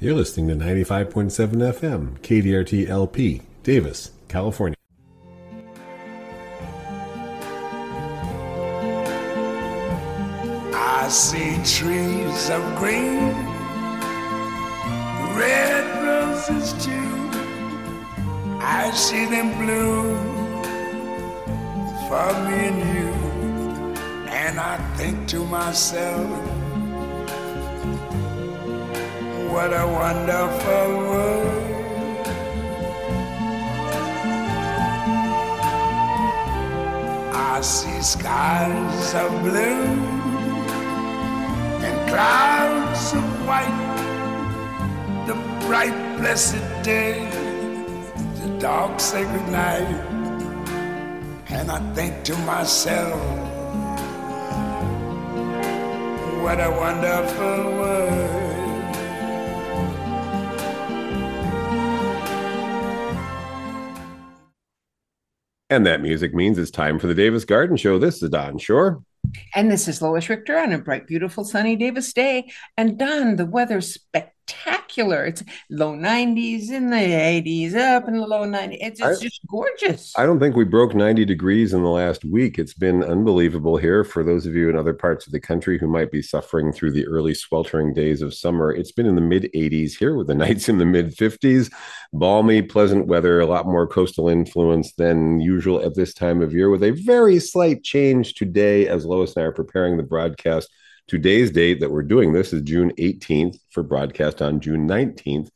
You're listening to 95.7 FM, KDRT LP, Davis, California. I see trees of green, red roses too. I see them bloom for me and you. And I think to myself, what a wonderful world. I see skies of blue and clouds of white, the bright blessed day, the dark sacred night. And I think to myself, what a wonderful world. And that music means it's time for the Davis Garden Show. This is Don Shore. And this is Lois Richter on a bright, beautiful, sunny Davis day. And Don, the weather's spectacular. It's low 90s, in the 80s, up in the low 90s. It's just gorgeous. I don't think we broke 90 degrees in the last week. It's been unbelievable here. For those of you in other parts of the country who might be suffering through the early sweltering days of summer, it's been in the mid 80s here with the nights in the mid 50s. Balmy, pleasant weather, a lot more coastal influence than usual at this time of year, with a very slight change today as Lois and I are preparing the broadcast. Today's date that we're doing this is June 18th for broadcast on June 19th,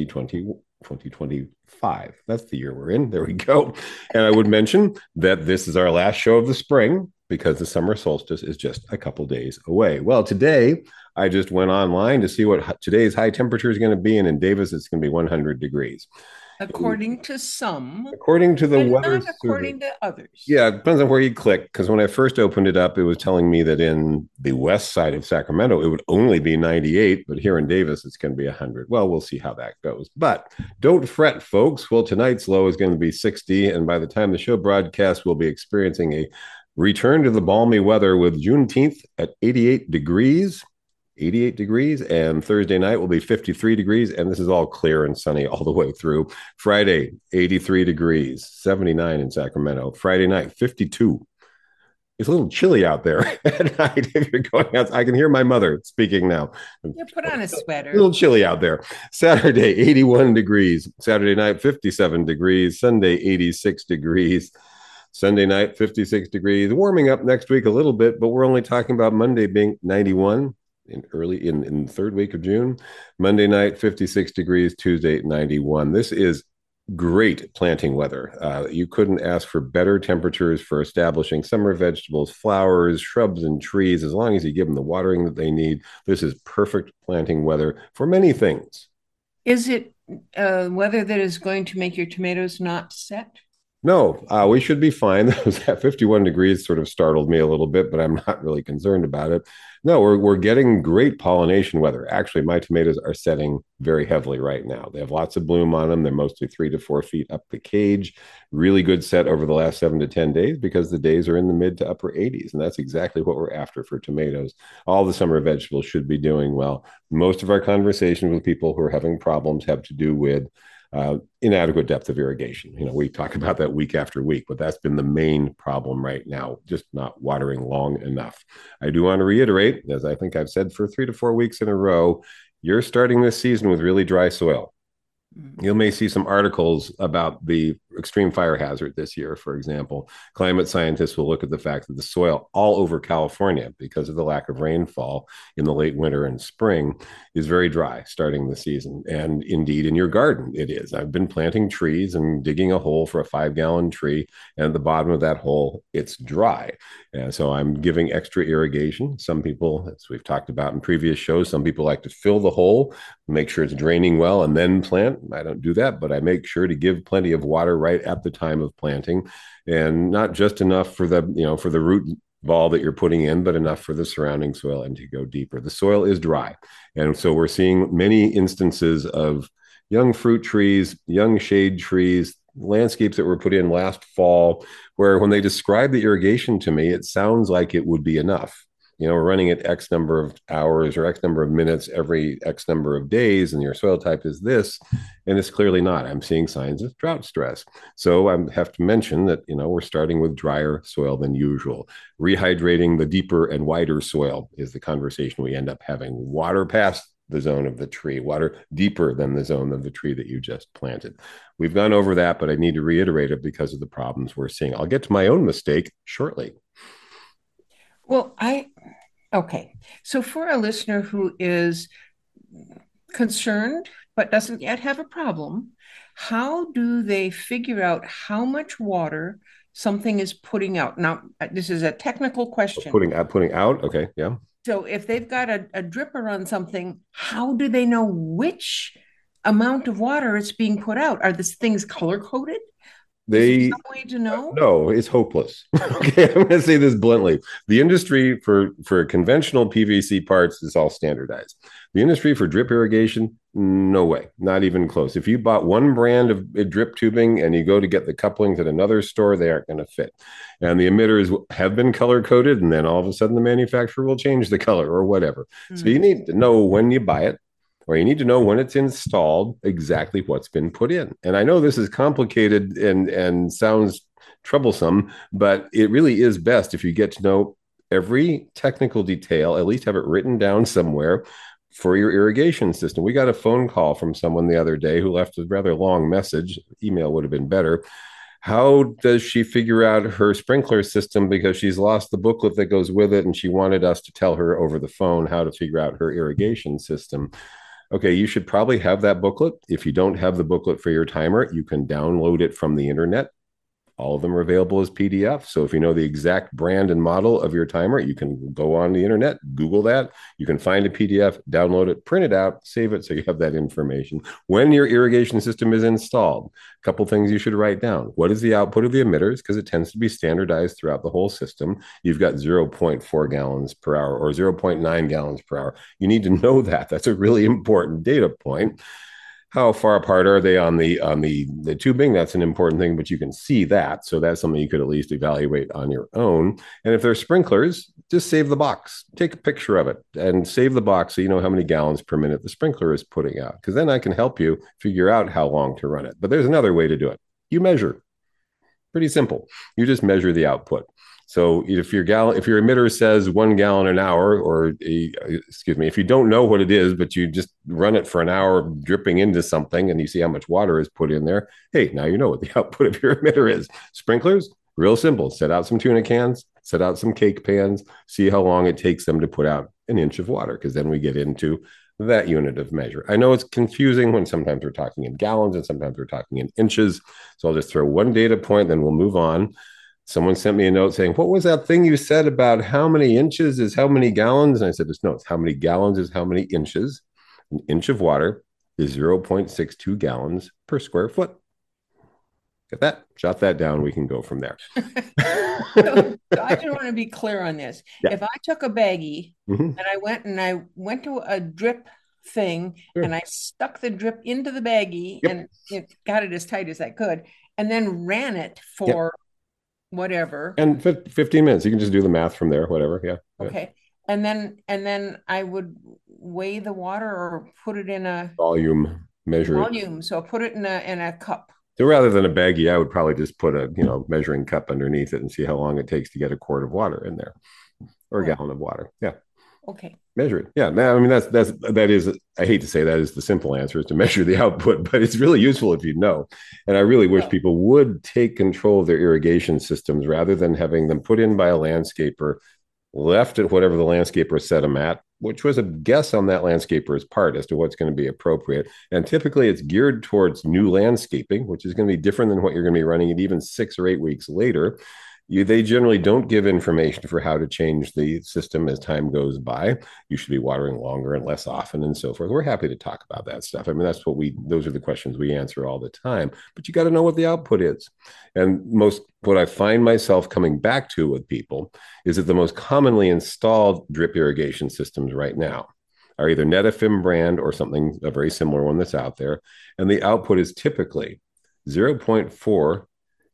2025. That's the year we're in. There we go. And I would mention that this is our last show of the spring because the summer solstice is just a couple days away. Well, today I just went online to see what today's high temperature is going to be. And in Davis, it's going to be 100 degrees. According to some. According to the weather. Not according to others. Yeah, it depends on where you click. Because when I first opened it up, it was telling me that in the west side of Sacramento, it would only be 98. But here in Davis, it's going to be 100. Well, we'll see how that goes. But don't fret, folks. Well, tonight's low is going to be 60. And by the time the show broadcasts, we'll be experiencing a return to the balmy weather with Juneteenth at 88 degrees. 88 degrees, and Thursday night will be 53 degrees, and this is all clear and sunny all the way through. Friday, 83 degrees, 79 in Sacramento. Friday night, 52. It's a little chilly out there at night if you're going out. I can hear my mother speaking now. You put on a sweater. A little chilly out there. Saturday, 81 degrees. Saturday night, 57 degrees. Sunday, 86 degrees. Sunday night, 56 degrees. Warming up next week a little bit, but we're only talking about Monday being 91. In the third week of June. Monday night, 56 degrees, Tuesday, 91. This is great planting weather. You couldn't ask for better temperatures for establishing summer vegetables, flowers, shrubs, and trees. As long as you give them the watering that they need, this is perfect planting weather for many things. Is it weather that is going to make your tomatoes not set? No, we should be fine. That 51 degrees sort of startled me a little bit, but I'm not really concerned about it. No, we're getting great pollination weather. Actually, my tomatoes are setting very heavily right now. They have lots of bloom on them. They're mostly 3 to 4 feet up the cage. Really good set over the last 7 to 10 days because the days are in the mid to upper 80s, and that's exactly what we're after for tomatoes. All the summer vegetables should be doing well. Most of our conversations with people who are having problems have to do with inadequate depth of irrigation. We talk about that week after week, but that's been the main problem right now, just not watering long enough. I do want to reiterate, as I think I've said for 3 to 4 weeks in a row, you're starting this season with really dry soil. You may see some articles about the extreme fire hazard this year, for example. Climate scientists will look at the fact that the soil all over California, because of the lack of rainfall in the late winter and spring, is very dry starting the season. And indeed, in your garden, it is. I've been planting trees and digging a hole for a 5-gallon tree. And at the bottom of that hole, it's dry. And so I'm giving extra irrigation. Some people, as we've talked about in previous shows, some people like to fill the hole, make sure it's draining well, and then plant. I don't do that, but I make sure to give plenty of water right at the time of planting, and not just enough for the root ball that you're putting in, but enough for the surrounding soil and to go deeper. The soil is dry. And so we're seeing many instances of young fruit trees, young shade trees, landscapes that were put in last fall, where when they describe the irrigation to me, it sounds like it would be enough. we're running it X number of hours or X number of minutes every X number of days, and your soil type is this. And it's clearly not. I'm seeing signs of drought stress. So I have to mention that, we're starting with drier soil than usual. Rehydrating the deeper and wider soil is the conversation we end up having. Water past the zone of the tree, water deeper than the zone of the tree that you just planted. We've gone over that, but I need to reiterate it because of the problems we're seeing. I'll get to my own mistake shortly. Well, okay. So for a listener who is concerned but doesn't yet have a problem, how do they figure out how much water something is putting out? Now, this is a technical question. Putting out? Okay, yeah. So if they've got a dripper on something, how do they know which amount of water is being put out? Are these things color-coded? Is there some way to know? No, it's hopeless. Okay, I'm going to say this bluntly. The industry for conventional PVC parts is all standardized. The industry for drip irrigation, no way, not even close. If you bought one brand of drip tubing and you go to get the couplings at another store, they aren't going to fit. And the emitters have been color coded, and then all of a sudden the manufacturer will change the color or whatever. So you need to know when you buy it, or you need to know when it's installed exactly what's been put in. And I know this is complicated and sounds troublesome, but it really is best if you get to know every technical detail, at least have it written down somewhere for your irrigation system. We got a phone call from someone the other day who left a rather long message. Email would have been better. How does she figure out her sprinkler system, because she's lost the booklet that goes with it, and she wanted us to tell her over the phone how to figure out her irrigation system. Okay, you should probably have that booklet. If you don't have the booklet for your timer, you can download it from the internet. All of them are available as PDF. So if you know the exact brand and model of your timer, you can go on the internet, Google that. You can find a PDF, download it, print it out, save it so you have that information. When your irrigation system is installed, a couple things you should write down. What is the output of the emitters? Because it tends to be standardized throughout the whole system. You've got 0.4 gallons per hour or 0.9 gallons per hour. You need to know that. That's a really important data point. How far apart are they on the tubing? That's an important thing, but you can see that. So that's something you could at least evaluate on your own. And if they're sprinklers, just save the box. Take a picture of it and save the box so you know how many gallons per minute the sprinkler is putting out. Because then I can help you figure out how long to run it. But there's another way to do it. You measure. Pretty simple. You just measure the output. So if your emitter says 1 gallon an hour, or if you don't know what it is, but you just run it for an hour dripping into something and you see how much water is put in there, hey, now you know what the output of your emitter is. Sprinklers, real simple. Set out some tuna cans, set out some cake pans, see how long it takes them to put out an inch of water, because then we get into that unit of measure. I know it's confusing when sometimes we're talking in gallons and sometimes we're talking in inches. So I'll just throw one data point, then we'll move on. Someone sent me a note saying, what was that thing you said about how many inches is how many gallons? And I said, it's how many gallons is how many inches. An inch of water is 0.62 gallons per square foot. Get that? Jot that down. We can go from there. So I just want to be clear on this. Yeah. If I took a baggie and I went to a drip thing and I stuck the drip into the baggie and got it as tight as I could, and then ran it for whatever, and 15 minutes, you can just do the math from there, whatever. Okay. And then I would weigh the water or put it in a volume. So put it in a cup. So rather than a baggie, I would probably just put a measuring cup underneath it and see how long it takes to get a quart of water in there, or a gallon of water. Okay. Measure it. Yeah. I mean, that is, I hate to say that is the simple answer, is to measure the output, but it's really useful if you know. And I really wish people would take control of their irrigation systems rather than having them put in by a landscaper, left at whatever the landscaper set them at, which was a guess on that landscaper's part as to what's going to be appropriate. And typically it's geared towards new landscaping, which is going to be different than what you're going to be running it even 6 or 8 weeks later. They generally don't give information for how to change the system as time goes by. You should be watering longer and less often and so forth. We're happy to talk about that stuff. I mean, those are the questions we answer all the time, but you got to know what the output is. And what I find myself coming back to with people is that the most commonly installed drip irrigation systems right now are either Netafim brand or something, a very similar one that's out there. And the output is typically 0.4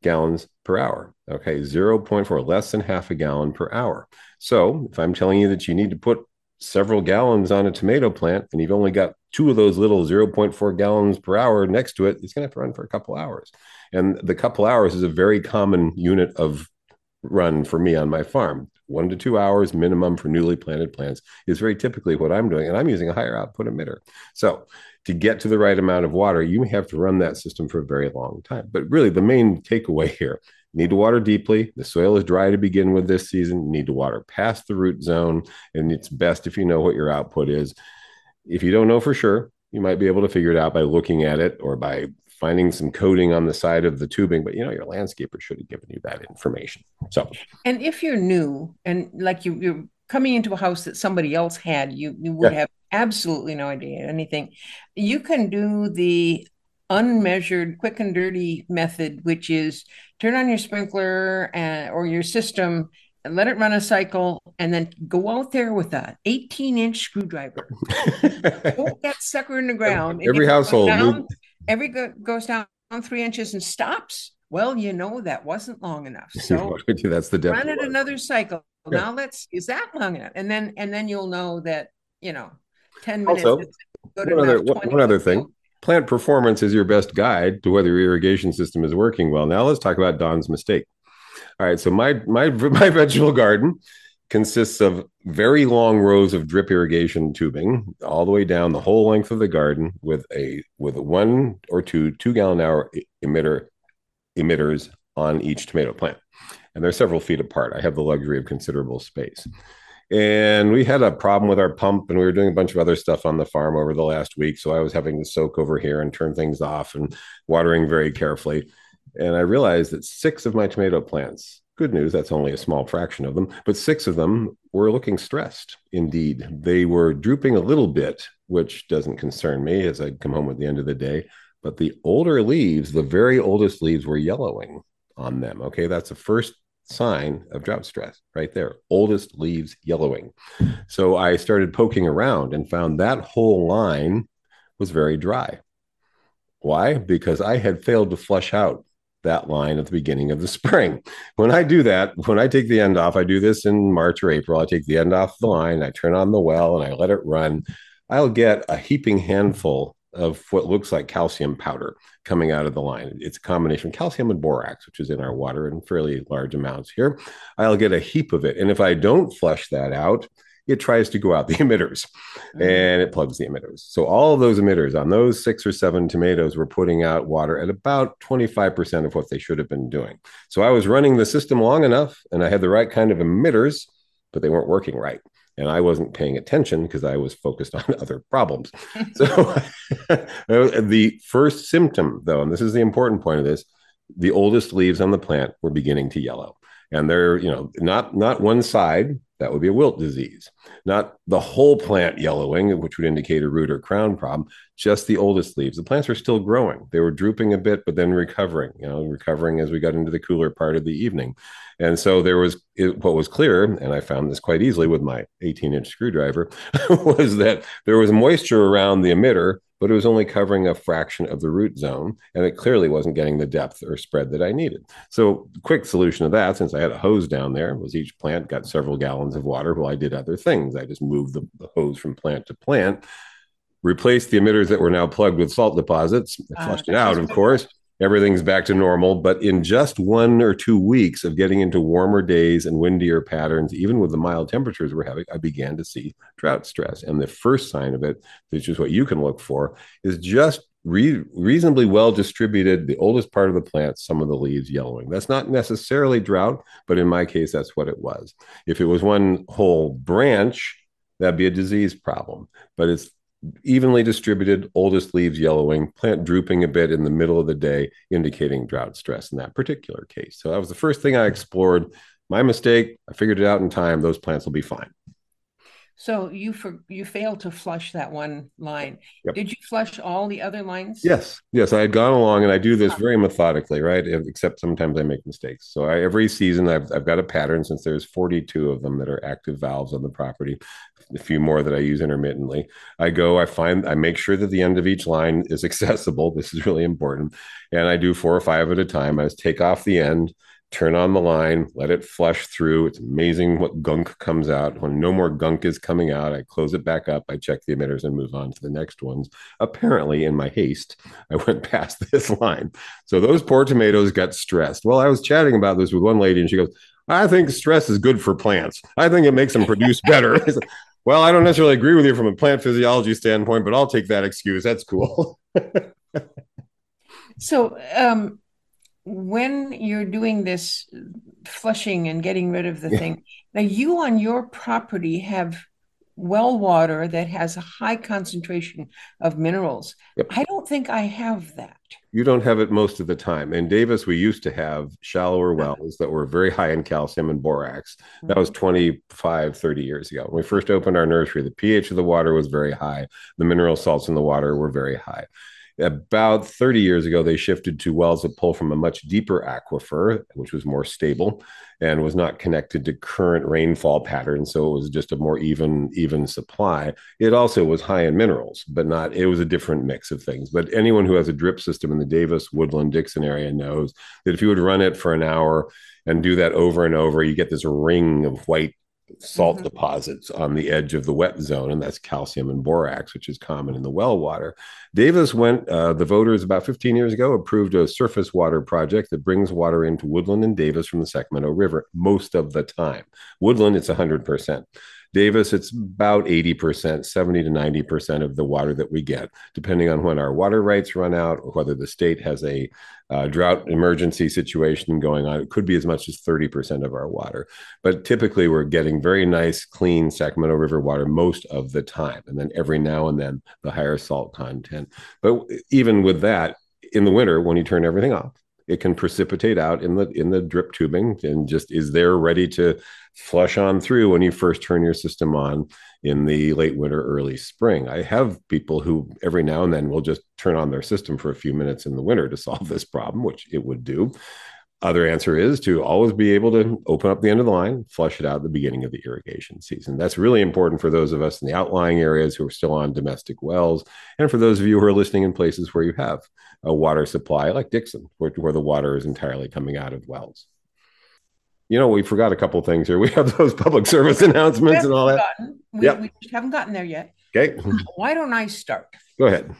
gallons per hour. Okay, 0.4, less than half a gallon per hour. So if I'm telling you that you need to put several gallons on a tomato plant and you've only got two of those little 0.4 gallons per hour next to it, it's going to have to run for a couple hours. And the couple hours is a very common unit of run for me on my farm. 1 to 2 hours minimum for newly planted plants is very typically what I'm doing. And I'm using a higher output emitter. So to get to the right amount of water, you have to run that system for a very long time. But really, the main takeaway here, you need to water deeply. The soil is dry to begin with this season. You need to water past the root zone. And it's best if you know what your output is. If you don't know for sure, you might be able to figure it out by looking at it or by finding some coating on the side of the tubing, but your landscaper should have given you that information. So, and if you're new and like you're coming into a house that somebody else had, you would have absolutely no idea anything. You can do the unmeasured, quick and dirty method, which is turn on your sprinkler or your system and let it run a cycle, and then go out there with a 18-inch screwdriver. Poke that sucker in the ground. Every household goes down 3 inches and stops. Well, that wasn't long enough. So that's the depth. Run it another cycle. Yeah. Now is that long enough? And then you'll know that 10 minutes. Also, one other thing. Plant performance is your best guide to whether your irrigation system is working well. Now let's talk about Don's mistake. All right, so my vegetable garden consists of very long rows of drip irrigation tubing all the way down the whole length of the garden with a 1 or 2 gallon-hour emitters on each tomato plant. And they're several feet apart. I have the luxury of considerable space. And we had a problem with our pump, and we were doing a bunch of other stuff on the farm over the last week. So I was having to soak over here and turn things off and watering very carefully. And I realized that 6 of my tomato plants, good news, that's only a small fraction of them, but 6 of them were looking stressed. Indeed, they were drooping a little bit, which doesn't concern me as I come home at the end of the day. But the older leaves, the very oldest leaves, were yellowing on them. Okay, that's the first sign of drought stress right there. Oldest leaves yellowing. So I started poking around and found that whole line was very dry. Why? Because I had failed to flush out that line at the beginning of the spring. When I do that, when I take the end off, I do this in March or April, I take the end off the line, I turn on the well and I let it run. I'll get a heaping handful of what looks like calcium powder coming out of the line. It's a combination of calcium and borax, which is in our water in fairly large amounts here. I'll get a heap of it. And if I don't flush that out, it tries to go out the emitters and it plugs the emitters. So all of those emitters on those 6 or 7 tomatoes were putting out water at about 25% of what they should have been doing. So I was running the system long enough and I had the right kind of emitters, but they weren't working right. And I wasn't paying attention because I was focused on other problems. So the first symptom, though, and this is the important point of this, the oldest leaves on the plant were beginning to yellow. And they're, not one side, that would be a wilt disease, not the whole plant yellowing, which would indicate a root or crown problem, just the oldest leaves. The plants are still growing. They were drooping a bit, but then recovering as we got into the cooler part of the evening. And so what was clear, and I found this quite easily with my 18-inch screwdriver, was that there was moisture around the emitter, but it was only covering a fraction of the root zone, and it clearly wasn't getting the depth or spread that I needed. So quick solution to that, since I had a hose down there, was each plant got several gallons of water while I did other things. I just moved the hose from plant to plant, replaced the emitters that were now plugged with salt deposits, flushed it out, of course. Everything's back to normal. But in just 1 or 2 weeks of getting into warmer days and windier patterns, even with the mild temperatures we're having, I began to see drought stress. And the first sign of it, which is what you can look for, is just reasonably well distributed, the oldest part of the plant, some of the leaves yellowing. That's not necessarily drought, but in my case, that's what it was. If it was one whole branch, that'd be a disease problem. But it's evenly distributed, oldest leaves yellowing, plant drooping a bit in the middle of the day, indicating drought stress in that particular case. So that was the first thing I explored. My mistake. I figured it out in time. Those plants will be fine. So you failed to flush that one line. Yep. Did you flush all the other lines? Yes. I had gone along, and I do this very methodically, right? Except sometimes I make mistakes. So every season I've got a pattern, since there's 42 of them that are active valves on the property. a few more that I use intermittently. I make sure that the end of each line is accessible. This is really important. And I do 4 or 5 at a time. I just take off the end, turn on the line, let it flush through. It's amazing what gunk comes out. When no more gunk is coming out, I close it back up, I check the emitters and move on to the next ones. Apparently, in my haste, I went past this line. So those poor tomatoes got stressed. Well, I was chatting about this with one lady, and she goes, I think stress is good for plants. I think it makes them produce better. Well, I don't necessarily agree with you from a plant physiology standpoint, but I'll take that excuse. That's cool. So, when you're doing this flushing and getting rid of the thing, now you on your property have well water that has a high concentration of minerals. Yep. I don't think I have that. You don't have it most of the time. In Davis, we used to have shallower wells that were very high in calcium and borax. That was 25, 30 years ago. When we first opened our nursery, the pH of the water was very high. The mineral salts in the water were very high. About 30 years ago, they shifted to wells that pull from a much deeper aquifer, which was more stable and was not connected to current rainfall patterns. So it was just a more even supply. It also was high in minerals, but not, it was a different mix of things. But anyone who has a drip system in the Davis, Woodland, Dixon area knows that if you would run it for an hour and do that over and over, you get this ring of white salt deposits on the edge of the wet zone, and that's calcium and borax, which is common in the well water. Davis the voters about 15 years ago approved a surface water project that brings water into Woodland and Davis from the Sacramento River most of the time. Woodland, it's 100%. Davis, it's about 80%, 70 to 90% of the water that we get, depending on when our water rights run out or whether the state has a drought emergency situation going on. It could be as much as 30% of our water. But typically, we're getting very nice, clean Sacramento River water most of the time. And then every now and then, the higher salt content. But even with that, in the winter, when you turn everything off, it can precipitate out in the drip tubing and just is there ready to flush on through when you first turn your system on in the late winter, early spring. I have people who every now and then will just turn on their system for a few minutes in the winter to solve this problem, which it would do. Other answer is to always be able to open up the end of the line, flush it out at the beginning of the irrigation season. That's really important for those of us in the outlying areas who are still on domestic wells, and for those of you who are listening in places where you have a water supply like Dixon, where the water is entirely coming out of wells. You know, we forgot a couple of things here. We have those public service announcements and all that. We haven't gotten there yet. Okay. Why don't I start? Go ahead.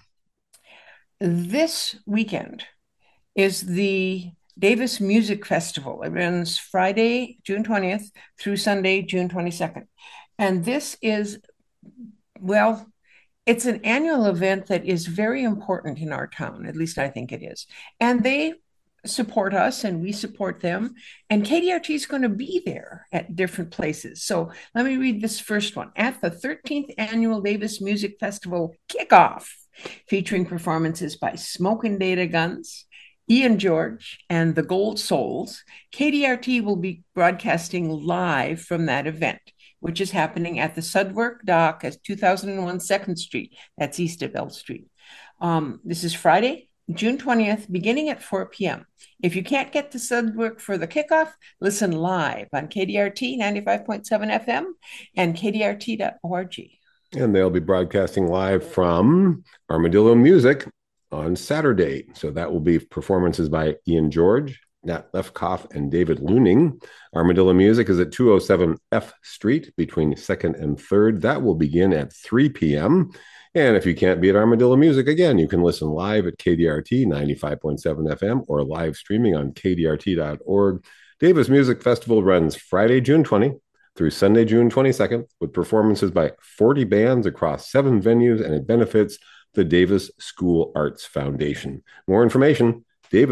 This weekend is the Davis Music Festival. It runs Friday, June 20th through Sunday, June 22nd. And this is, well, it's an annual event that is very important in our town. At least I think it is. And they support us and we support them. And KDRT is going to be there at different places. So let me read this first one. At the 13th Annual Davis Music Festival kickoff, featuring performances by Smoke and Data Guns, Ian George, and the Gold Souls, KDRT will be broadcasting live from that event, which is happening at the Sudwork Dock at 2001 2nd Street. That's east of L Street. This is Friday, June 20th, beginning at 4 p.m. If you can't get to Sudwork for the kickoff, listen live on KDRT 95.7 FM and KDRT.org. And they'll be broadcasting live from Armadillo Music on Saturday. So that will be performances by Ian George, Nat Lefkoff, and David Looning. Armadillo Music is at 207 F Street between 2nd and 3rd. That will begin at 3 p.m. And if you can't be at Armadillo Music, again, you can listen live at KDRT 95.7 FM or live streaming on KDRT.org. Davis Music Festival runs Friday, June 20 through Sunday, June 22nd, with performances by 40 bands across 7 venues, and it benefits the Davis School Arts Foundation. More information,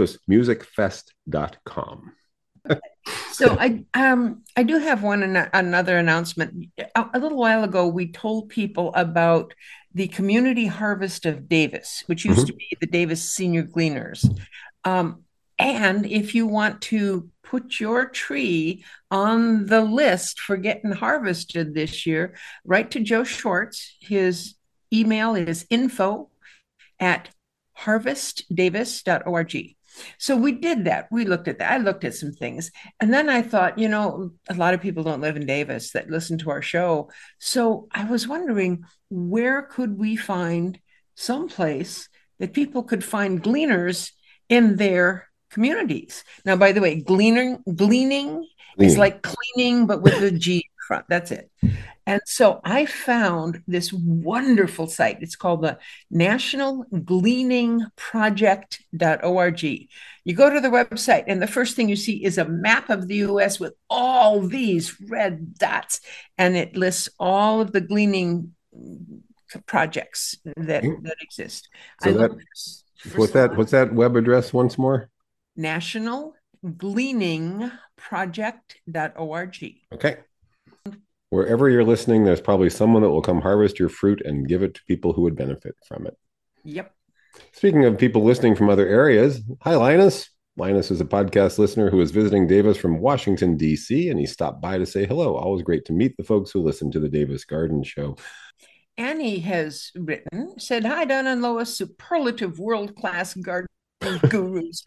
davismusicfest.com. So I do have another announcement. A little while ago, we told people about the Community Harvest of Davis, which used to be the Davis Senior Gleaners. And if you want to put your tree on the list for getting harvested this year, write to Joe Schwartz. His email is info@harvestdavis.org. So we did that. We looked at that. I looked at some things. And then I thought, a lot of people don't live in Davis that listen to our show. So I was wondering, where could we find some place that people could find gleaners in their communities? Now, by the way, gleaning is Cleaning. like cleaning, but with a G in front. That's it. And so I found this wonderful site. It's called the National Gleaning Project.org. You go to the website, and the first thing you see is a map of the US with all these red dots, and it lists all of the gleaning projects that exist. So I that look for what's that web address once more? National Gleaning Project.org. Okay. Wherever you're listening, there's probably someone that will come harvest your fruit and give it to people who would benefit from it. Yep. Speaking of people listening from other areas, hi, Linus. Linus is a podcast listener who is visiting Davis from Washington, D.C., and he stopped by to say hello. Always great to meet the folks who listen to the Davis Garden Show. Annie has said, hi, Don and Lois, superlative world-class garden gurus.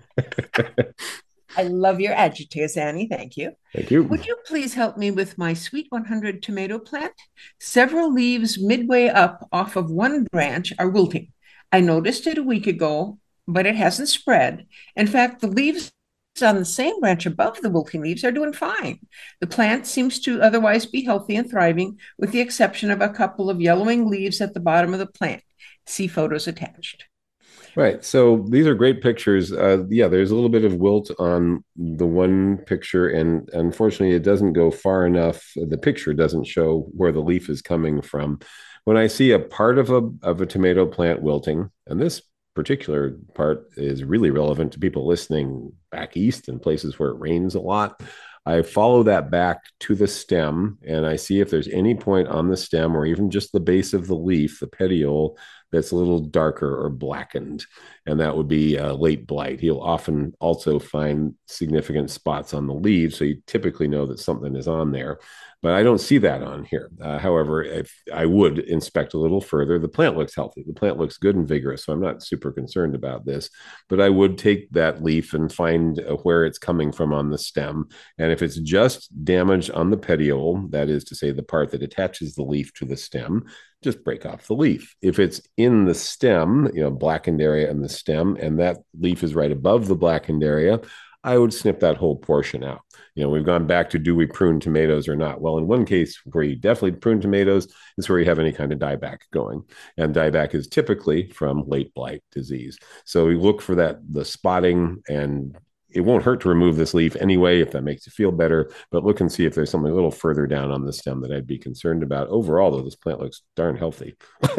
I love your adjectives, Annie. Thank you. Thank you. Would you please help me with my Sweet 100 tomato plant? Several leaves midway up off of one branch are wilting. I noticed it a week ago, but it hasn't spread. In fact, the leaves on the same branch above the wilting leaves are doing fine. The plant seems to otherwise be healthy and thriving, with the exception of a couple of yellowing leaves at the bottom of the plant. See photos attached. Right. So these are great pictures. Yeah, there's a little bit of wilt on the one picture, and unfortunately, it doesn't go far enough. The picture doesn't show where the leaf is coming from. When I see a part of a tomato plant wilting, and this particular part is really relevant to people listening back east in places where it rains a lot, I follow that back to the stem and I see if there's any point on the stem or even just the base of the leaf, the petiole, that's a little darker or blackened. And that would be late blight. You'll often also find significant spots on the leaves. So you typically know that something is on there. But I don't see that on here. However, if I would inspect a little further, the plant looks healthy. The plant looks good and vigorous. So I'm not super concerned about this. But I would take that leaf and find where it's coming from on the stem. And if it's just damage on the petiole, that is to say, the part that attaches the leaf to the stem, just break off the leaf. If it's in the stem, blackened area in the stem, and that leaf is right above the blackened area, I would snip that whole portion out. We've gone back to, do we prune tomatoes or not? Well, in one case where you definitely prune tomatoes is where you have any kind of dieback going. And dieback is typically from late blight disease. So we look for the spotting, and it won't hurt to remove this leaf anyway, if that makes you feel better, but look and see if there's something a little further down on the stem that I'd be concerned about. Overall, though, this plant looks darn healthy.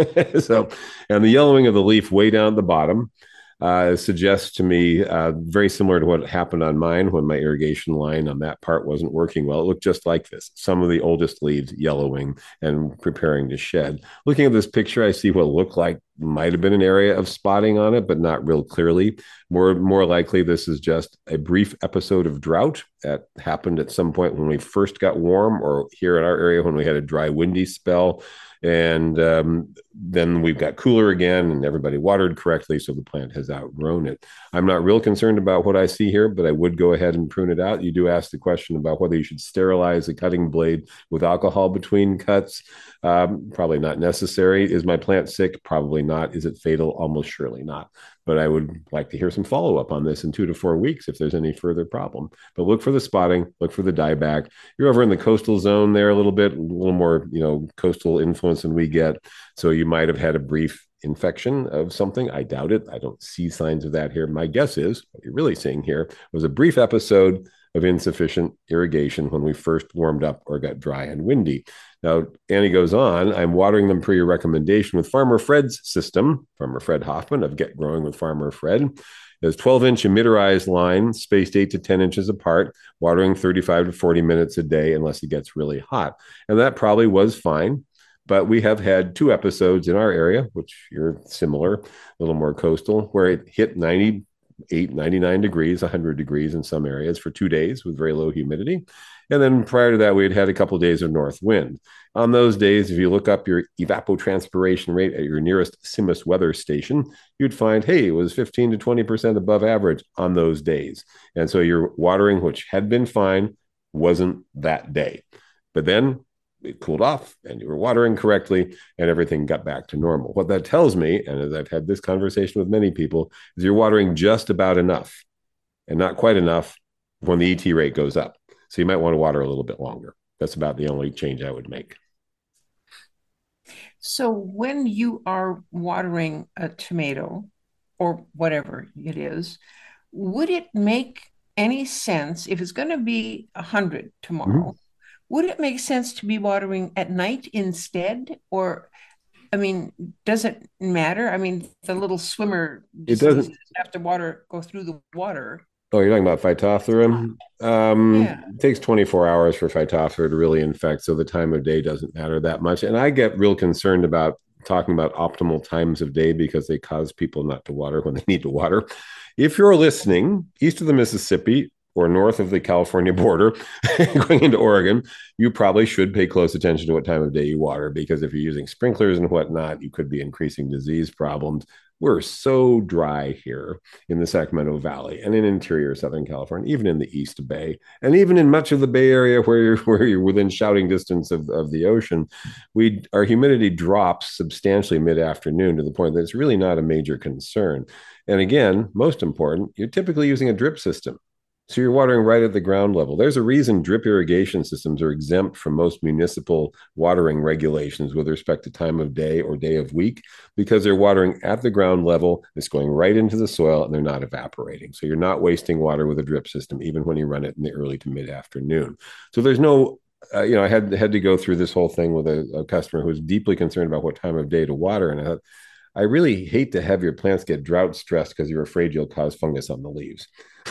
And the yellowing of the leaf way down at the bottom suggests to me very similar to what happened on mine when my irrigation line on that part wasn't working well. It looked just like this. Some of the oldest leaves yellowing and preparing to shed. Looking at this picture, I see what looked like might have been an area of spotting on it, but not real clearly. More likely, this is just a brief episode of drought that happened at some point when we first got warm, or here in our area when we had a dry, windy spell. And then we've got cooler again, and everybody watered correctly, so the plant has outgrown it. I'm not real concerned about what I see here, but I would go ahead and prune it out. You do ask the question about whether you should sterilize the cutting blade with alcohol between cuts. Probably not necessary. Is my plant sick? Probably not. Is it fatal? Almost surely not. But I would like to hear some follow-up on this in 2 to 4 weeks if there's any further problem. But look for the spotting, look for the dieback. You're over in the coastal zone there a little more, coastal influence than we get. So you might have had a brief infection of something. I doubt it. I don't see signs of that here. My guess is what you're really seeing here was a brief episode of insufficient irrigation when we first warmed up or got dry and windy. Now, Annie goes on, I'm watering them per your recommendation with Farmer Fred's system, Farmer Fred Hoffman of Get Growing with Farmer Fred. There's 12-inch emiderized line, spaced 8 to 10 inches apart, watering 35 to 40 minutes a day unless it gets really hot. And that probably was fine. But we have had 2 episodes in our area, which you're similar, a little more coastal, where it hit 90 99 degrees, 100 degrees in some areas for 2 days with very low humidity. And then prior to that, we had a couple of days of north wind. On those days, if you look up your evapotranspiration rate at your nearest CIMAS weather station, you'd find, hey, it was 15 to 20% above average on those days. And so your watering, which had been fine, wasn't that day. But then it cooled off and you were watering correctly and everything got back to normal. What that tells me, and as I've had this conversation with many people, is you're watering just about enough and not quite enough when the ET rate goes up. So you might want to water a little bit longer. That's about the only change I would make. So when you are watering a tomato or whatever it is, would it make any sense if it's going to be 100 Mm-hmm. tomorrow? Would it make sense to be watering at night instead? Or, I mean, does it matter? I mean, the little swimmer It doesn't. diseases have to go through the water. Oh, you're talking about Phytophthora? Yeah. It takes 24 hours for Phytophthora to really infect, so the time of day doesn't matter that much. And I get real concerned about talking about optimal times of day because they cause people not to water when they need to water. If you're listening east of the Mississippi or north of the California border, going into Oregon, you probably should pay close attention to what time of day you water because if you're using sprinklers and whatnot, you could be increasing disease problems. We're so dry here in the Sacramento Valley and in interior Southern California, even in the East Bay, and even in much of the Bay Area where you're within shouting distance of the ocean, our humidity drops substantially mid-afternoon to the point that it's really not a major concern. And again, most important, you're typically using a drip system. So you're watering right at the ground level. There's a reason drip irrigation systems are exempt from most municipal watering regulations with respect to time of day or day of week, because they're watering at the ground level. It's going right into the soil and they're not evaporating. So you're not wasting water with a drip system, even when you run it in the early to mid afternoon. So there's no I had to go through this whole thing with a customer who was deeply concerned about what time of day to water. And I thought, I really hate to have your plants get drought stressed because you're afraid you'll cause fungus on the leaves.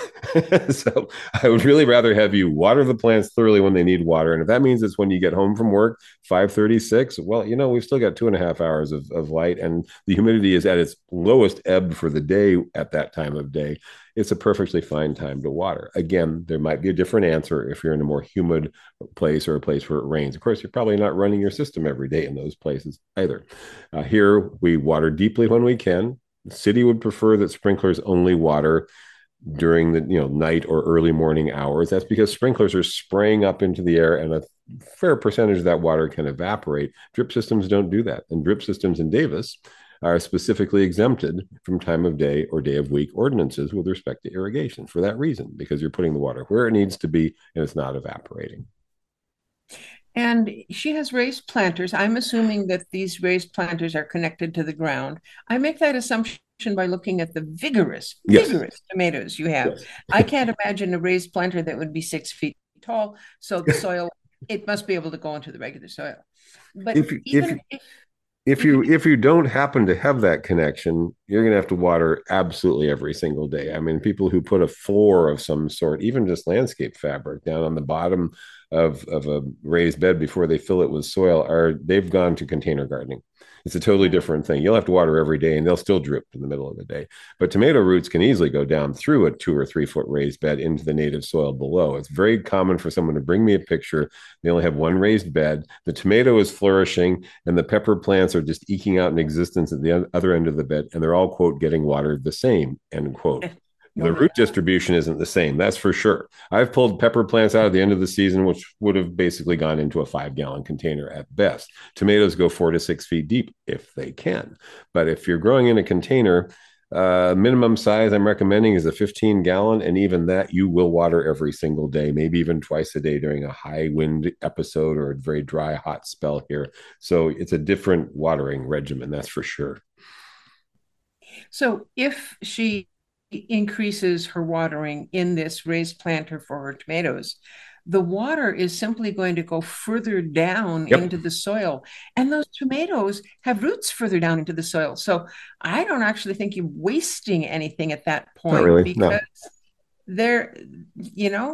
So I would really rather have you water the plants thoroughly when they need water. And if that means it's when you get home from work, 5:36, well, we've still got 2.5 hours of light and the humidity is at its lowest ebb for the day at that time of day. It's a perfectly fine time to water. Again, there might be a different answer if you're in a more humid place or a place where it rains. Of course, you're probably not running your system every day in those places either. Here, we water deeply when we can. The city would prefer that sprinklers only water during the night or early morning hours. That's because sprinklers are spraying up into the air and a fair percentage of that water can evaporate. Drip systems don't do that. And drip systems in Davis are specifically exempted from time of day or day of week ordinances with respect to irrigation for that reason, because you're putting the water where it needs to be and it's not evaporating. And she has raised planters. I'm assuming that these raised planters are connected to the ground. I make that assumption by looking at the vigorous, Yes. vigorous tomatoes you have. Yes. I can't imagine a raised planter that would be 6 feet tall. So the soil, it must be able to go into the regular soil. But If even if you don't happen to have that connection, you're going to have to water absolutely every single day. I mean, people who put a floor of some sort, even just landscape fabric down on the bottom of a raised bed before they fill it with soil, they've gone to container gardening. It's a totally different thing. You'll have to water every day and they'll still drip in the middle of the day. But tomato roots can easily go down through a 2 or 3 foot raised bed into the native soil below. It's very common for someone to bring me a picture. They only have one raised bed. The tomato is flourishing and the pepper plants are just eking out an existence at the other end of the bed. And they're all, quote, getting watered the same, end quote. The root distribution isn't the same, that's for sure. I've pulled pepper plants out at the end of the season, which would have basically gone into a 5 gallon container at best. Tomatoes go 4 to 6 feet deep if they can. But if you're growing in a container, minimum size I'm recommending is a 15 gallon. And even that you will water every single day, maybe even twice a day during a high wind episode or a very dry, hot spell here. So it's a different watering regimen, that's for sure. so if she increases her watering in this raised planter for her tomatoes, the water is simply going to go further down Yep. into the soil. And those tomatoes have roots further down into the soil. So I don't actually think you're wasting anything at that Not point really. because No. they're, you know,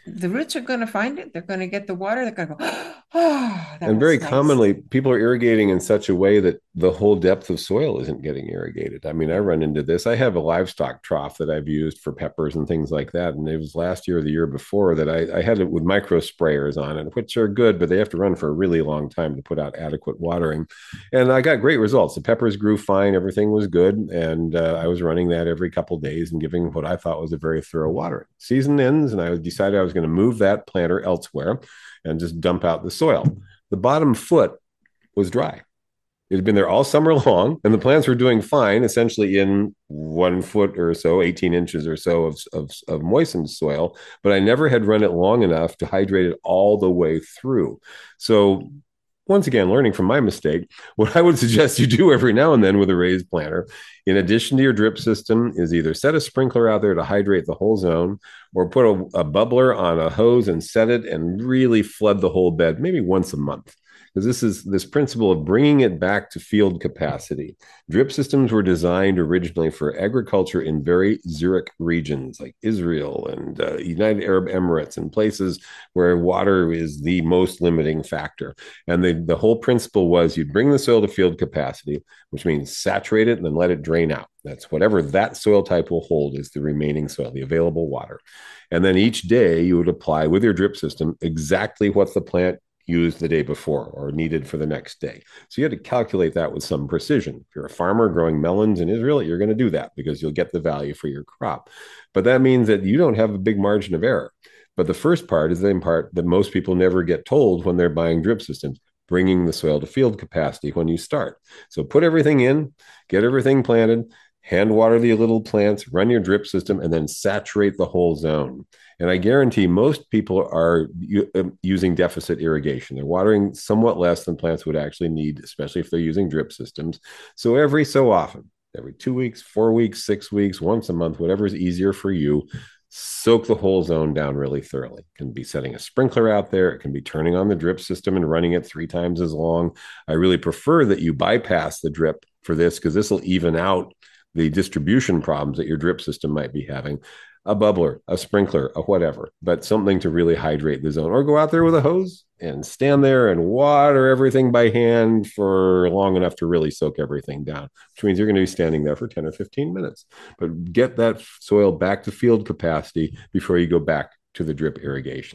The roots are going to find it. They're going to get the water. They're going to go, oh, that And very was nice. commonly, people are irrigating in such a way that the whole depth of soil isn't getting irrigated. I mean, I run into this. I have a livestock trough that I've used for peppers and things like that. And it was last year or the year before that I had it with micro sprayers on it, which are good, but they have to run for a really long time to put out adequate watering. And I got great results. The peppers grew fine. Everything was good. And I was running that every couple of days and giving what I thought was a very thorough watering. Season ends, and I decided I was going to move that planter elsewhere and just dump out the soil. The bottom foot was dry. It had been there all summer long, and the plants were doing fine, essentially in 1 foot or so, 18 inches or so of moistened soil. But I never had run it long enough to hydrate it all the way through. So, once again, learning from my mistake, what I would suggest you do every now and then with a raised planter, in addition to your drip system, is either set a sprinkler out there to hydrate the whole zone, or put a bubbler on a hose and set it and really flood the whole bed maybe once a month, because this is this principle of bringing it back to field capacity. Drip systems were designed originally for agriculture in very xeric regions like Israel and United Arab Emirates, and places where water is the most limiting factor. And the whole principle was you'd bring the soil to field capacity, which means saturate it and then let it drain out. That's whatever that soil type will hold is the remaining soil, the available water. And then each day you would apply with your drip system exactly what the plant used the day before or needed for the next day. So you had to calculate that with some precision. If you're a farmer growing melons in Israel, you're going to do that because you'll get the value for your crop. But that means that you don't have a big margin of error. But the first part is the part that most people never get told when they're buying drip systems: bringing the soil to field capacity when you start. So put everything in, get everything planted, hand water the little plants, run your drip system, and then saturate the whole zone. And I guarantee most people are using deficit irrigation. They're watering somewhat less than plants would actually need, especially if they're using drip systems. So every so often, every 2 weeks, 4 weeks, 6 weeks, once a month, whatever is easier for you, soak the whole zone down really thoroughly. It can be setting a sprinkler out there. It can be turning on the drip system and running it 3 times as long. I really prefer that you bypass the drip for this, because this will even out the distribution problems that your drip system might be having. A bubbler, a sprinkler, a whatever, but something to really hydrate the zone. Or go out there with a hose and stand there and water everything by hand for long enough to really soak everything down, which means you're going to be standing there for 10 or 15 minutes. But get that soil back to field capacity before you go back to the drip irrigation.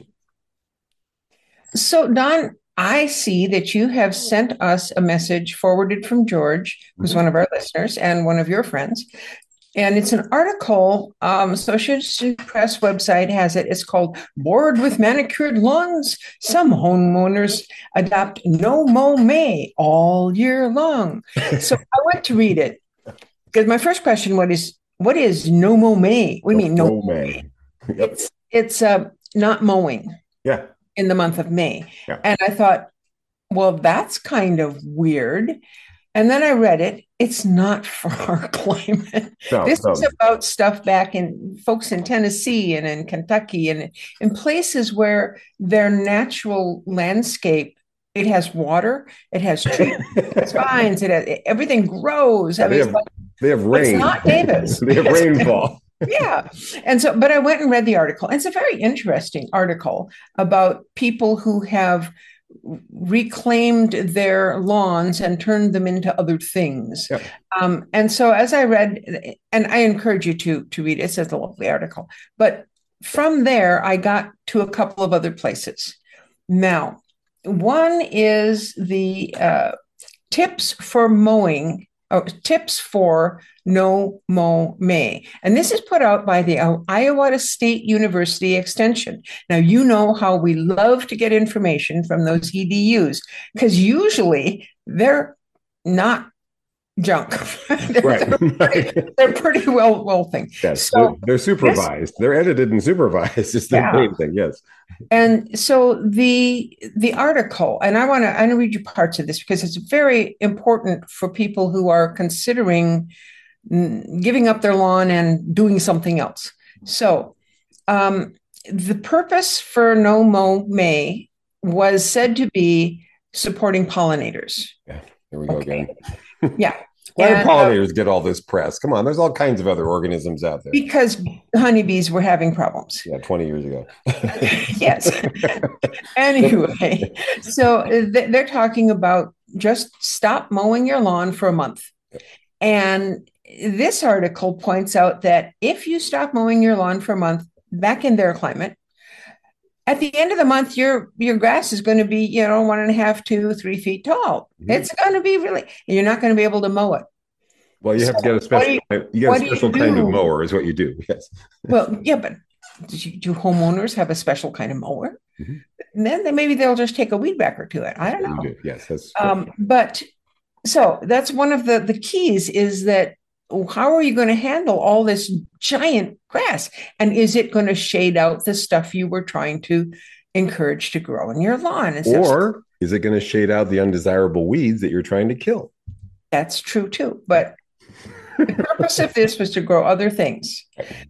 So, Don, I see that you have sent us a message forwarded from George, who's one of our listeners and one of your friends. And it's an article, Associated Press website has it. It's called "Bored with Manicured Lawns? Some Homeowners Adopt No Mow May All Year Long." So I went to read it, because my first question, what is no mow May? What do you mean no mow May? Yep. It's not mowing. Yeah. In the month of May. Yeah. And I thought, well, that's kind of weird. And then I read it. It's not for our climate. This is about stuff back in folks in Tennessee and in Kentucky and in places where their natural landscape, it has water, it has trees, it has vines, everything grows. Yeah, they have rain. It's not Davis. They have rainfall. Yeah. And so, but I went and read the article. It's a very interesting article about people who have reclaimed their lawns and turned them into other things. Yep. And so as I read, and I encourage you to read it, it's a lovely article, but from there, I got to a couple of other places. Now, one is the tips for mowing, tips for no mow May. And this is put out by the Iowa State University Extension. Now, you know how we love to get information from those EDUs, because usually they're not junk. they're pretty well things. Yes, so they're supervised. They're edited and supervised. Is the main thing. Yes. And so the article, and I want to read you parts of this because it's very important for people who are considering giving up their lawn and doing something else. So the purpose for No Mow May was said to be supporting pollinators. Yeah, here we go again. Yeah. Why do And pollinators get all this press? Come on, there's all kinds of other organisms out there. because honeybees were having problems. Yeah, 20 years ago. Yes. Anyway, so they're talking about just stop mowing your lawn for a month. And this article points out that if you stop mowing your lawn for a month back in their climate, at the end of the month, your grass is going to be, 1.5, 2, 3 feet tall. Mm-hmm. It's going to be really, you're not going to be able to mow it. Well, you have to get a special, kind of mower is what you do. Yes. Well, yeah, but do homeowners have a special kind of mower? Mm-hmm. And then maybe they'll just take a weed whacker to it. I don't know. Yes, that's but so that's one of the keys is that how are you going to handle all this giant grass? And is it going to shade out the stuff you were trying to encourage to grow in your lawn? Or is it going to shade out the undesirable weeds that you're trying to kill? That's true too. But the purpose of this was to grow other things.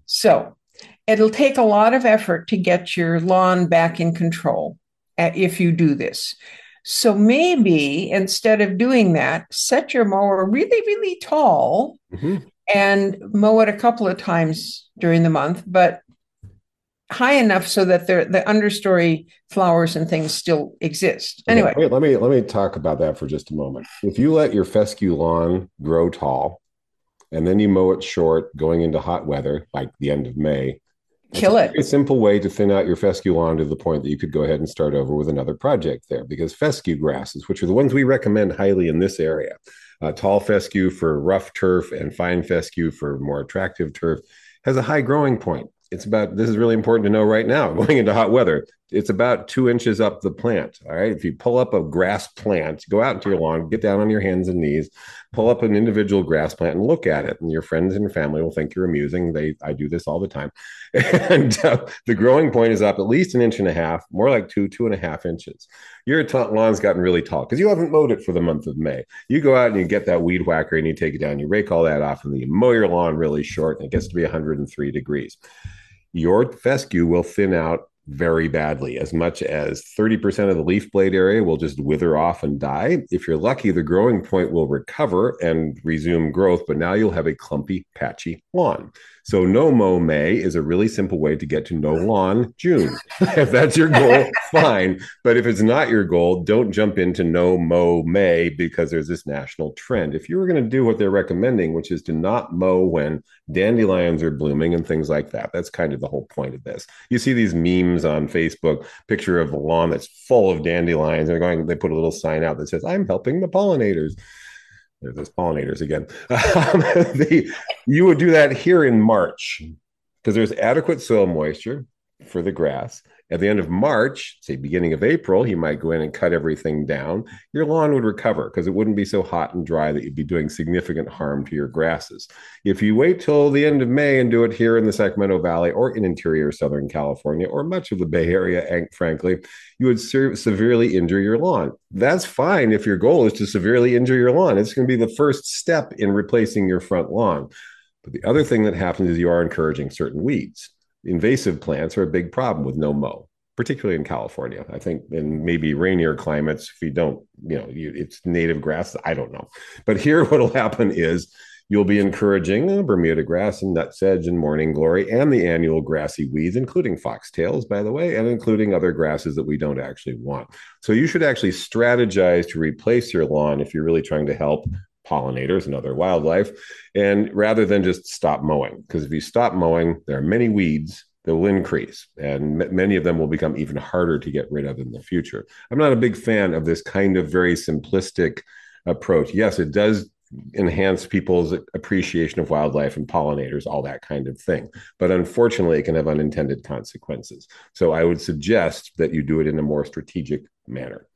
So it'll take a lot of effort to get your lawn back in control if you do this. So maybe instead of doing that, set your mower really, really tall and mow it a couple of times during the month, but high enough so that the understory flowers and things still exist. Anyway. Okay, let me talk about that for just a moment. If you let your fescue lawn grow tall and then you mow it short going into hot weather, like the end of May, kill it. A simple way to thin out your fescue lawn to the point that you could go ahead and start over with another project there, because fescue grasses, which are the ones we recommend highly in this area, tall fescue for rough turf and fine fescue for more attractive turf, has a high growing point. This is really important to know right now, going into hot weather. It's about 2 inches up the plant. All right. If you pull up a grass plant, go out into your lawn, get down on your hands and knees, pull up an individual grass plant and look at it. And your friends and your family will think you're amusing. I do this all the time. And the growing point is up at least 1.5 inches, more like 2.5 inches. Your lawn's gotten really tall because you haven't mowed it for the month of May. You go out and you get that weed whacker and you take it down, you rake all that off, and then you mow your lawn really short, and it gets to be 103 degrees. Your fescue will thin out very badly. As much as 30% of the leaf blade area will just wither off and die. If you're lucky, the growing point will recover and resume growth, but now you'll have a clumpy, patchy lawn. So no mow May is a really simple way to get to no lawn June. If that's your goal, fine. But if it's not your goal, don't jump into no mow May because there's this national trend. If you were going to do what they're recommending, which is to not mow when dandelions are blooming and things like that, that's kind of the whole point of this. You see these memes on Facebook, picture of a lawn that's full of dandelions. They put a little sign out that says, "I'm helping the pollinators." There's those pollinators again. You would do that here in March because there's adequate soil moisture for the grass. At the end of March, say beginning of April, you might go in and cut everything down. Your lawn would recover because it wouldn't be so hot and dry that you'd be doing significant harm to your grasses. If you wait till the end of May and do it here in the Sacramento Valley or in interior Southern California or much of the Bay Area, frankly, you would severely injure your lawn. That's fine if your goal is to severely injure your lawn. It's going to be the first step in replacing your front lawn. But the other thing that happens is you are encouraging certain weeds. Invasive plants are a big problem with no mow, particularly in California. I think in maybe rainier climates, if you don't, it's native grass. I don't know. But here what will happen is you'll be encouraging Bermuda grass and nutsedge and morning glory and the annual grassy weeds, including foxtails, by the way, and including other grasses that we don't actually want. So you should actually strategize to replace your lawn if you're really trying to help pollinators and other wildlife, and rather than just stop mowing. Because if you stop mowing, there are many weeds that will increase, and many of them will become even harder to get rid of in the future. I'm not a big fan of this kind of very simplistic approach. Yes, it does enhance people's appreciation of wildlife and pollinators, all that kind of thing. But unfortunately, it can have unintended consequences. So I would suggest that you do it in a more strategic manner.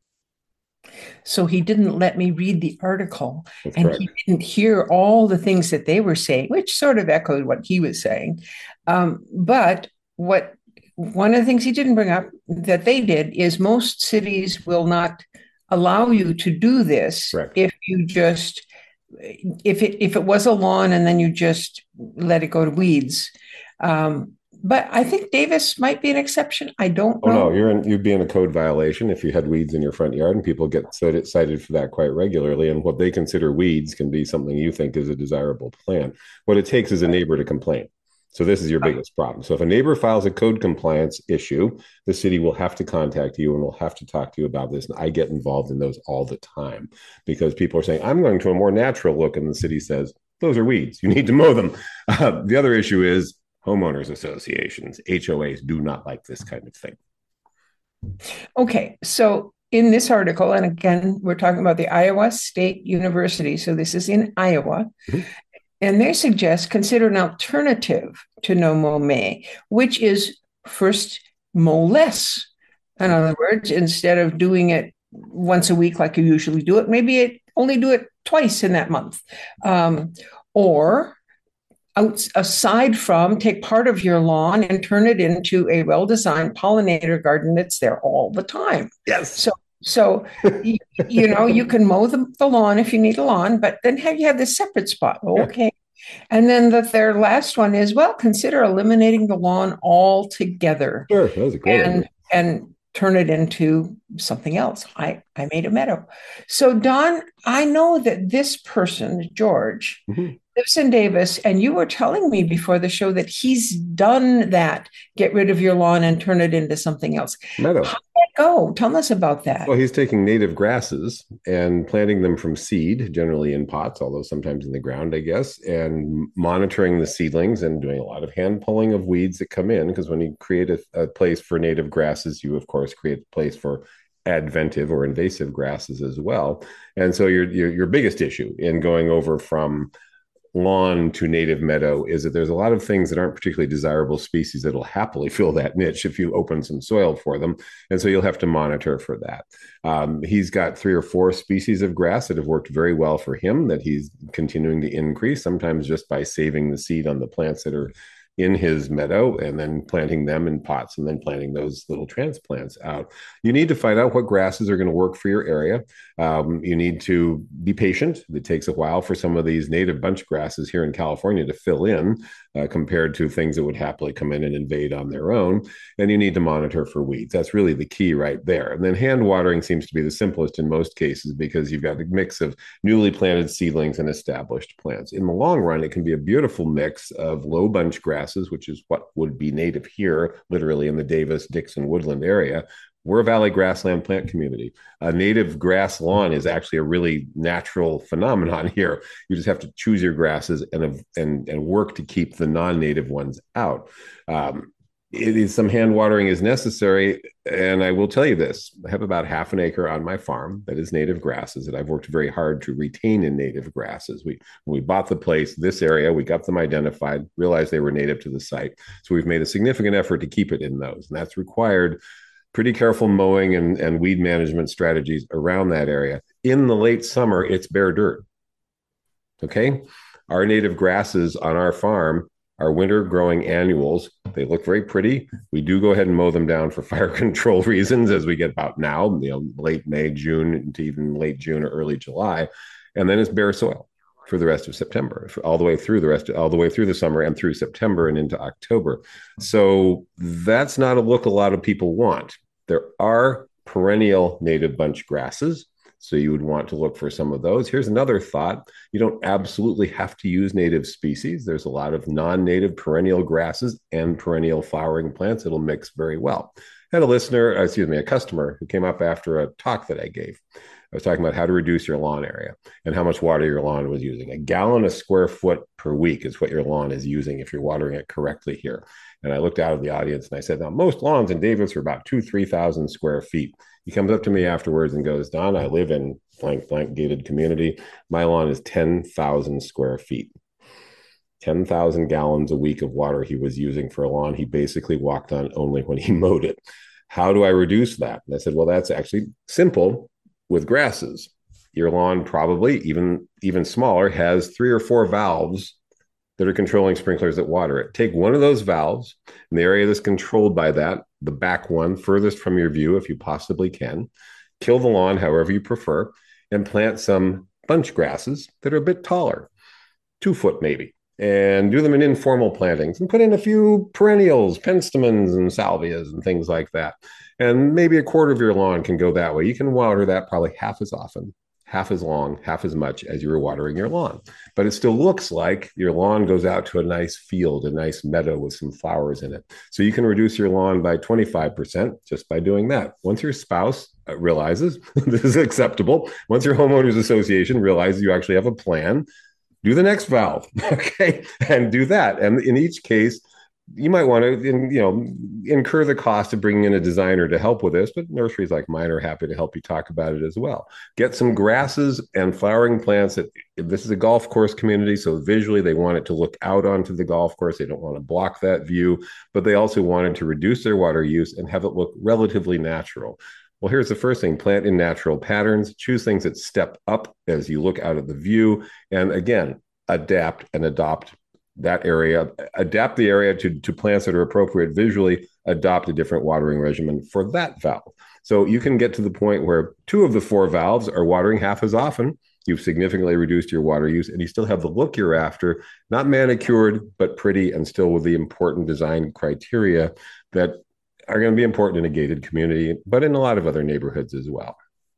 So he didn't let me read the article. That's and correct. He didn't hear all the things that they were saying, which sort of echoed what he was saying. But one of the things he didn't bring up that they did is most cities will not allow you to do this. Correct. If you just if it was a lawn and then you just let it go to weeds. But I think Davis might be an exception. I don't Oh no, know. you'd be in a code violation if you had weeds in your front yard, and people get cited for that quite regularly. And what they consider weeds can be something you think is a desirable plant. What it takes is a neighbor to complain. So this is your biggest problem. So if a neighbor files a code compliance issue, the city will have to contact you and will have to talk to you about this. And I get involved in those all the time because people are saying, I'm going to a more natural look. And the city says, those are weeds. You need to mow them. The other issue is homeowners associations, HOAs do not like this kind of thing. Okay, so in this article, and again, we're talking about the Iowa State University, so this is in Iowa, Mhm. and they suggest consider an alternative to no mow May, which is first mow less. In other words, instead of doing it once a week like you usually do it, maybe only do it twice in that month. Or aside from take part of your lawn and turn it into a well-designed pollinator garden that's there all the time. Yes. So you can mow the lawn if you need a lawn, but then you have this separate spot. Okay. Yeah. And then their last one is, well, consider eliminating the lawn altogether. Sure, that was a great idea. And turn it into something else. I made a meadow. So Don, I know that this person, George, lives in Davis, and you were telling me before the show that he's done that. Get rid of your lawn and turn it into something else. Meadow. How did that go? Tell us about that. Well, he's taking native grasses and planting them from seed, generally in pots, although sometimes in the ground, I guess, and monitoring the seedlings and doing a lot of hand pulling of weeds that come in. Because when you create a place for native grasses, you, of course, create a place for adventive or invasive grasses as well. And so your biggest issue in going over from lawn to native meadow is that there's a lot of things that aren't particularly desirable species that'll happily fill that niche if you open some soil for them. And so you'll have to monitor for that. He's got 3 or 4 species of grass that have worked very well for him that he's continuing to increase, sometimes just by saving the seed on the plants that are in his meadow and then planting them in pots and then planting those little transplants out. You need to find out what grasses are going to work for your area. You need to be patient. It takes a while for some of these native bunch grasses here in California to fill in compared to things that would happily come in and invade on their own. And you need to monitor for weeds. That's really the key right there. And then hand watering seems to be the simplest in most cases because you've got a mix of newly planted seedlings and established plants. In the long run, it can be a beautiful mix of low bunch grasses, which is what would be native here, literally in the Davis-Dixon woodland area. We're a valley grassland plant community. A native grass lawn is actually a really natural phenomenon here. You just have to choose your grasses and work to keep the non-native ones out. Some hand watering is necessary, and I will tell you this: I have about half an acre on my farm that is native grasses that I've worked very hard to retain in native grasses. When we bought the place, this area, we got them identified, realized they were native to the site, so we've made a significant effort to keep it in those, and that's required pretty careful mowing and weed management strategies around that area. In the late summer, it's bare dirt. Okay. Our native grasses on our farm are winter growing annuals. They look very pretty. We do go ahead and mow them down for fire control reasons as we get about now, late May, June, into even late June or early July. And then it's bare soil for the rest of September, all the way through the summer and through September and into October. So that's not a look a lot of people want. There are perennial native bunch grasses, so you would want to look for some of those. Here's another thought. You don't absolutely have to use native species. There's a lot of non-native perennial grasses and perennial flowering plants that'll mix very well. I had a customer who came up after a talk that I gave. I was talking about how to reduce your lawn area and how much water your lawn was using. 1 gallon a square foot per week is what your lawn is using if you're watering it correctly here. And I looked out at the audience and I said, now, most lawns in Davis are about 3,000 square feet. He comes up to me afterwards and goes, Don, I live in blank gated community. My lawn is 10,000 square feet. 10,000 gallons a week of water he was using for a lawn he basically walked on only when he mowed it. How do I reduce that? And I said, well, that's actually simple. With grasses, your lawn probably even smaller has 3 or 4 valves that are controlling sprinklers that water it. Take one of those valves in the area that's controlled by that, the back one furthest from your view if you possibly can, kill the lawn however you prefer, and plant some bunch grasses that are a bit taller, 2 foot maybe. and do them in informal plantings and put in a few perennials, penstemons and salvias and things like that. And maybe a quarter of your lawn can go that way. You can water that probably half as often, half as long, half as much as you were watering your lawn. But it still looks like your lawn goes out to a nice field, a nice meadow with some flowers in it. So you can reduce your lawn by 25% just by doing that. Once your spouse realizes this is acceptable, once your homeowners association realizes you actually have a plan, do the next valve, okay, and do that. And in each case, you might want to, incur the cost of bringing in a designer to help with this, but nurseries like mine are happy to help you talk about it as well. Get some grasses and flowering plants. This is a golf course community, so visually they want it to look out onto the golf course. They don't want to block that view, but they also wanted to reduce their water use and have it look relatively natural. Well, here's the first thing: plant in natural patterns, choose things that step up as you look out at the view, and again, adapt and adopt that area, adapt the area to plants that are appropriate visually, adopt a different watering regimen for that valve. So you can get to the point where 2 of the 4 valves are watering half as often. You've significantly reduced your water use, and you still have the look you're after, not manicured, but pretty, and still with the important design criteria that are going to be important in a gated community, but in a lot of other neighborhoods as well.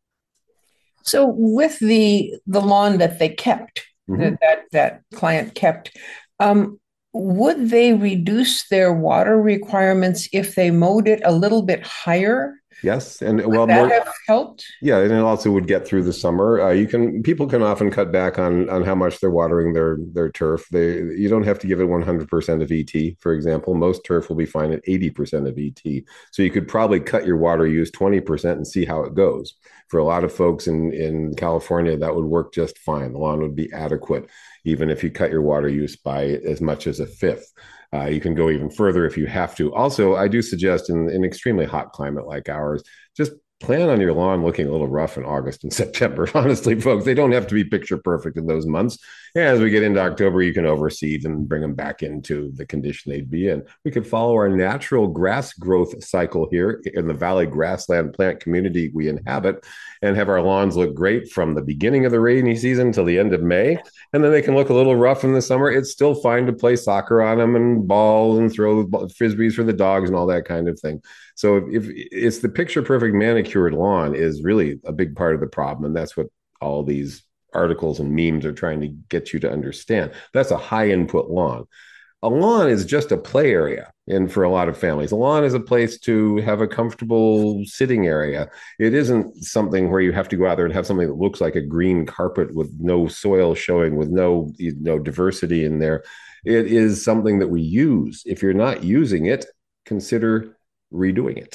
So with the lawn that they kept, that client kept, would they reduce their water requirements if they mowed it a little bit higher? Yes, and Would that have helped? Yeah, and it also would get through the summer. People can often cut back on how much they're watering their turf. You don't have to give it 100% of ET, for example. Most turf will be fine at 80% of ET. So you could probably cut your water use 20% and see how it goes. For a lot of folks in California, that would work just fine. The lawn would be adequate, even if you cut your water use by as much as a fifth. You can go even further if you have to. Also, I do suggest in an extremely hot climate like ours, just plan on your lawn looking a little rough in August and September. Honestly, folks, they don't have to be picture perfect in those months. Yeah, as we get into October, you can overseed and bring them back into the condition they'd be in. We could follow our natural grass growth cycle here in the Valley grassland plant community we inhabit and have our lawns look great from the beginning of the rainy season till the end of May. And then they can look a little rough in the summer. It's still fine to play soccer on them and balls and throw frisbees for the dogs and all that kind of thing. So if it's the picture perfect manicured lawn is really a big part of the problem. And that's what all these articles and memes are trying to get you to understand. That's a high input lawn. A lawn is just a play area. And for a lot of families, a lawn is a place to have a comfortable sitting area. It isn't something where you have to go out there and have something that looks like a green carpet with no soil showing, with no diversity in there. It is something that we use. If you're not using it, consider redoing it.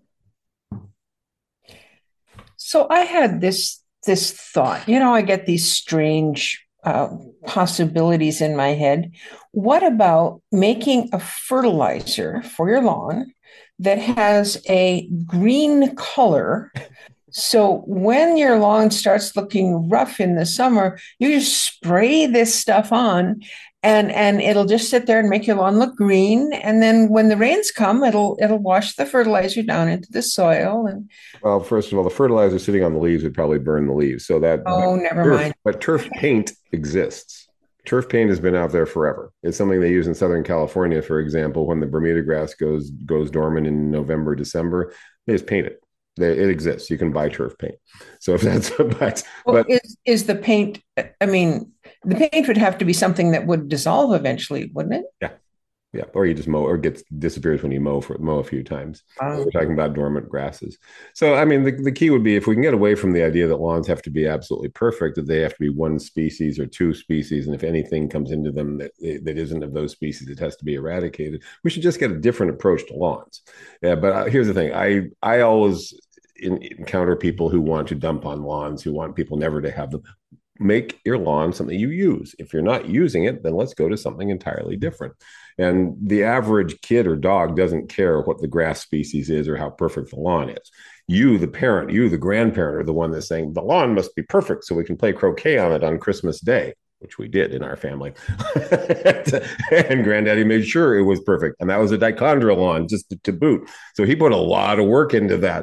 So I had this thought. I get these strange possibilities in my head. What about making a fertilizer for your lawn that has a green color? So when your lawn starts looking rough in the summer, you just spray this stuff on and it'll just sit there and make your lawn look green. And then when the rains come, it'll wash the fertilizer down into the soil. And well, first of all, the fertilizer sitting on the leaves would probably burn the leaves. So never mind. But turf paint exists. Turf paint has been out there forever. It's something they use in Southern California, for example, when the Bermuda grass goes dormant in November, December, they just paint it. It exists. You can buy turf paint. So if that's but is the paint? I mean, the paint would have to be something that would dissolve eventually, wouldn't it? Yeah. Or you just mow, or disappears when you mow a few times. We're talking about dormant grasses. So I mean, the key would be, if we can get away from the idea that lawns have to be absolutely perfect, that they have to be one species or 2 species, and if anything comes into them that isn't of those species, it has to be eradicated. We should just get a different approach to lawns. Yeah, but here's the thing: I always encounter people who want to dump on lawns, who want people never to have them. Make your lawn something you use. If you're not using it, then let's go to something entirely different. And the average kid or dog doesn't care what the grass species is or how perfect the lawn is. You, the parent, you, the grandparent, are the one that's saying the lawn must be perfect so we can play croquet on it on Christmas Day, which we did in our family. And Granddaddy made sure it was perfect. And that was a dichondra lawn, just to boot. So he put a lot of work into that.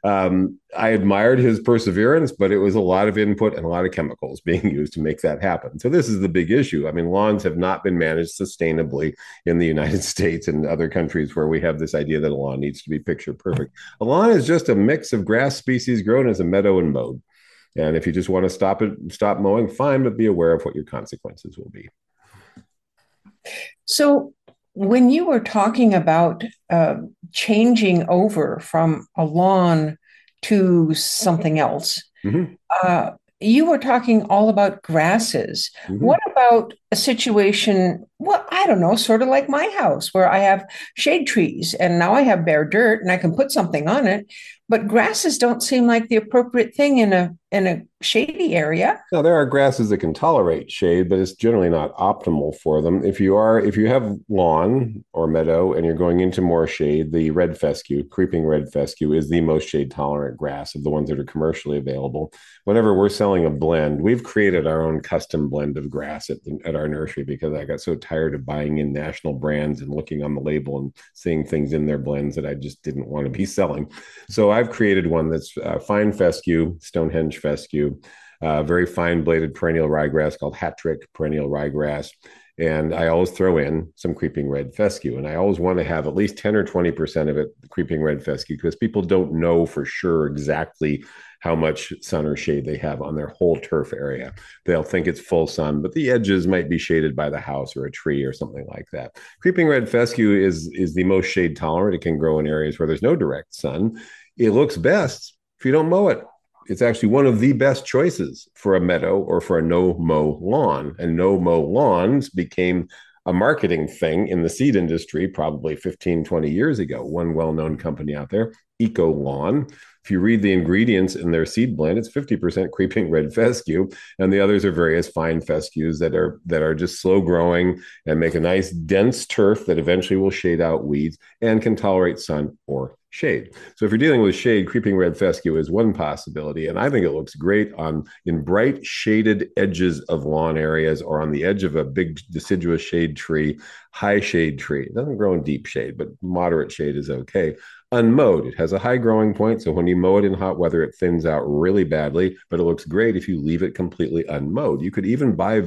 I admired his perseverance, but it was a lot of input and a lot of chemicals being used to make that happen. So this is the big issue. I mean, lawns have not been managed sustainably in the United States and other countries where we have this idea that a lawn needs to be picture perfect. A lawn is just a mix of grass species grown as a meadow and mowed. And if you just want to stop mowing, fine, but be aware of what your consequences will be. So, when you were talking about changing over from a lawn to something else, Mm-hmm. uh, you were talking all about grasses. Mm-hmm. What about a situation, well, I don't know, sort of like my house where I have shade trees and now I have bare dirt and I can put something on it, but grasses don't seem like the appropriate thing in a shady area. Now there are grasses that can tolerate shade, but it's generally not optimal for them. If you have lawn or meadow and you're going into more shade, the red fescue, creeping red fescue, is the most shade tolerant grass of the ones that are commercially available. Whenever we're selling a blend, we've created our own custom blend of grass at our nursery because I got so tired of buying in national brands and looking on the label and seeing things in their blends that I just didn't want to be selling. So I've created one that's fine fescue, Stonehenge fescue, very fine bladed perennial ryegrass called Hattrick perennial ryegrass. And I always throw in some creeping red fescue. And I always want to have at least 10 or 20% of it creeping red fescue because people don't know for sure exactly how much sun or shade they have on their whole turf area. They'll think it's full sun, but the edges might be shaded by the house or a tree or something like that. Creeping red fescue is the most shade tolerant. It can grow in areas where there's no direct sun. It looks best if you don't mow it. It's actually one of the best choices for a meadow or for a no-mow lawn. And no-mow lawns became a marketing thing in the seed industry probably 15, 20 years ago. One well-known company out there, Eco Lawn. If you read the ingredients in their seed blend, it's 50% creeping red fescue, and the others are various fine fescues that are just slow growing and make a nice dense turf that eventually will shade out weeds and can tolerate sun or shade. So if you're dealing with shade, creeping red fescue is one possibility, and I think it looks great in bright shaded edges of lawn areas or on the edge of a big deciduous shade tree, high shade tree. It doesn't grow in deep shade, but moderate shade is okay. Unmowed, it has a high growing point, so when you mow it in hot weather, it thins out really badly, but it looks great if you leave it completely unmowed. You could even buy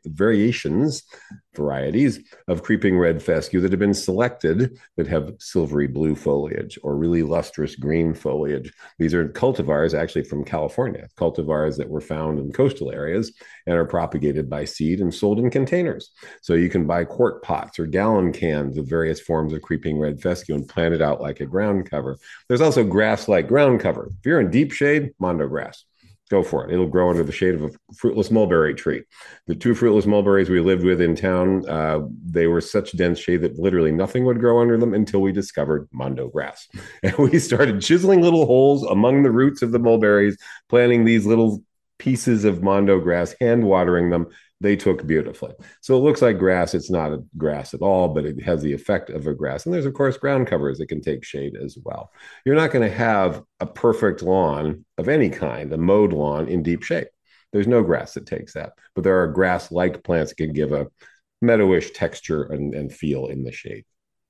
varieties of creeping red fescue that have been selected that have silvery blue foliage or really lustrous green foliage. These are cultivars actually from California, cultivars that were found in coastal areas and are propagated by seed and sold in containers. So you can buy quart pots or gallon cans of various forms of creeping red fescue and plant it out like a ground cover. There's also grass-like ground cover. If you're in deep shade, mondo grass. Go for it. It'll grow under the shade of a fruitless mulberry tree. The two fruitless mulberries we lived with in town, they were such dense shade that literally nothing would grow under them until we discovered mondo grass. And we started chiseling little holes among the roots of the mulberries, planting these little pieces of mondo grass, hand watering them. They took beautifully. So it looks like grass. It's not a grass at all, but it has the effect of a grass. And there's, of course, ground covers that can take shade as well. You're not going to have a perfect lawn of any kind, a mowed lawn in deep shade. There's no grass that takes that. But there are grass-like plants that can give a meadowish texture and feel in the shade.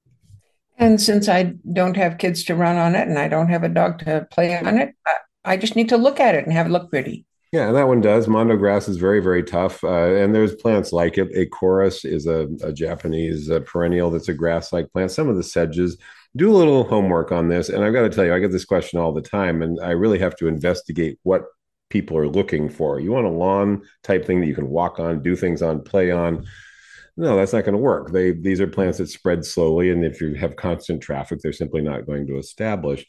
And since I don't have kids to run on it and I don't have a dog to play on it, I just need to look at it and have it look pretty. Yeah, and that one does. Mondo grass is very, very tough. And there's plants like it. Acorus is a Japanese perennial that's a grass-like plant. Some of the sedges. Do a little homework on this. And I've got to tell you, I get this question all the time, and I really have to investigate what people are looking for. You want a lawn type thing that you can walk on, do things on, play on. No, that's not going to work. These are plants that spread slowly, and if you have constant traffic, they're simply not going to establish.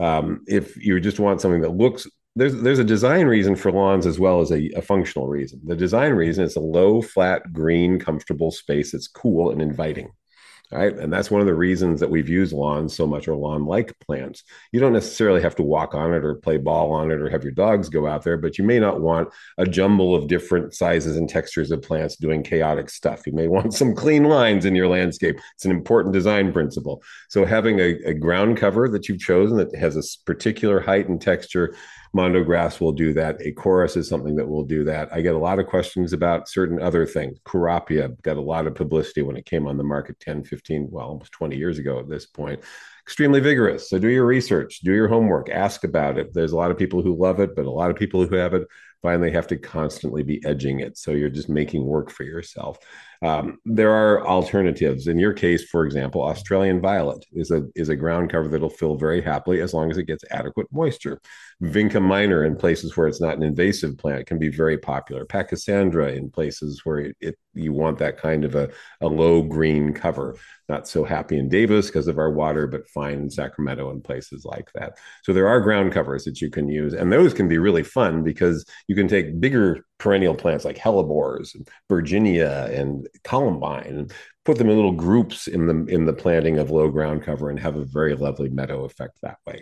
If you just want something that looks, there's a design reason for lawns as well as a functional reason. The design reason is a low, flat, green, comfortable space that's cool and inviting. Right. And that's one of the reasons that we've used lawns so much, or lawn-like plants. You don't necessarily have to walk on it or play ball on it or have your dogs go out there, but you may not want a jumble of different sizes and textures of plants doing chaotic stuff. You may want some clean lines in your landscape. It's an important design principle. So having a ground cover that you've chosen that has a particular height and texture, mondo grass will do that. Acorus is something that will do that. I get a lot of questions about certain other things. Curapia got a lot of publicity when it came on the market 10, 15, well, almost 20 years ago at this point. extremely vigorous. So do your research, do your homework, ask about it. There's a lot of people who love it, but a lot of people who have it find they have to constantly be edging it. So you're just making work for yourself. There are alternatives. In your case, for example, Australian violet is a ground cover that'll fill very happily as long as it gets adequate moisture. Vinca minor in places where it's not an invasive plant can be very popular. Pachysandra in places where you want that kind of a low green cover. Not so happy in Davis because of our water, but fine in Sacramento and places like that. So there are ground covers that you can use, and those can be really fun because you can take bigger perennial plants like hellebores, and Virginia, and columbine, and put them in little groups in the planting of low ground cover and have a very lovely meadow effect that way.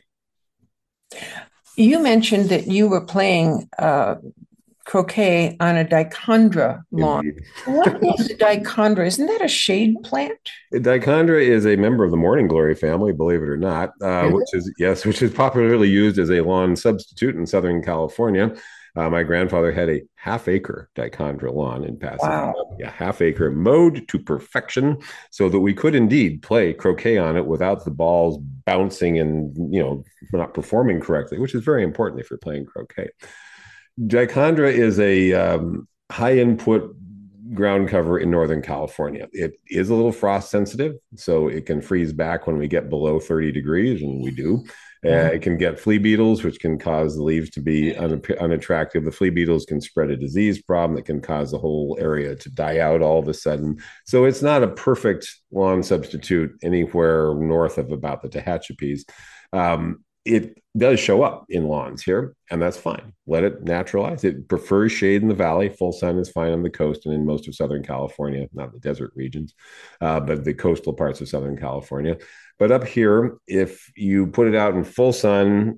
You mentioned that you were playing croquet on a dichondra lawn. Indeed. What is a dichondra? Isn't that a shade plant? Dichondra is a member of the morning glory family, believe it or not, which is popularly used as a lawn substitute in Southern California. My grandfather had a half-acre dichondra lawn in Pasadena. Wow. Yeah, half-acre, mowed to perfection, so that we could indeed play croquet on it without the balls bouncing and not performing correctly, which is very important if you're playing croquet. Dichondra is a high input ground cover in Northern California. It is a little frost sensitive, so it can freeze back when we get below 30 degrees, and we do. It can get flea beetles, which can cause the leaves to be unattractive. The flea beetles can spread a disease problem that can cause the whole area to die out all of a sudden. So it's not a perfect lawn substitute anywhere north of about the Tehachapis. It does show up in lawns here, and that's fine. Let it naturalize. It prefers shade in the valley. Full sun is fine on the coast and in most of Southern California, not the desert regions, but the coastal parts of Southern California. But up here, if you put it out in full sun,